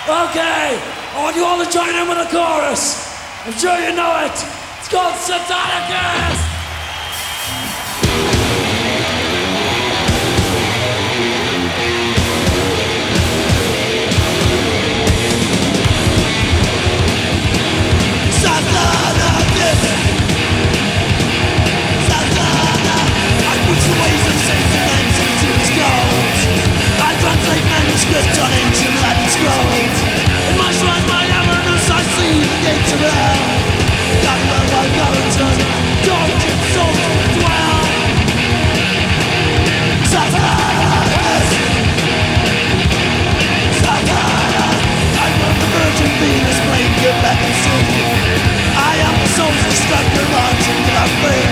Okay, I want you all to join in with the chorus. I'm sure you know it. It's called Satanicus! Manuscript on ancient Latin scrolls. In my shrine, my avernus, I see the gates of hell. God will like Arlington, dark and soul to dwell. Satanas, Satanas, I am the Virgin Venus, playing good back and sin. I am the soul's destructor, launching without fear.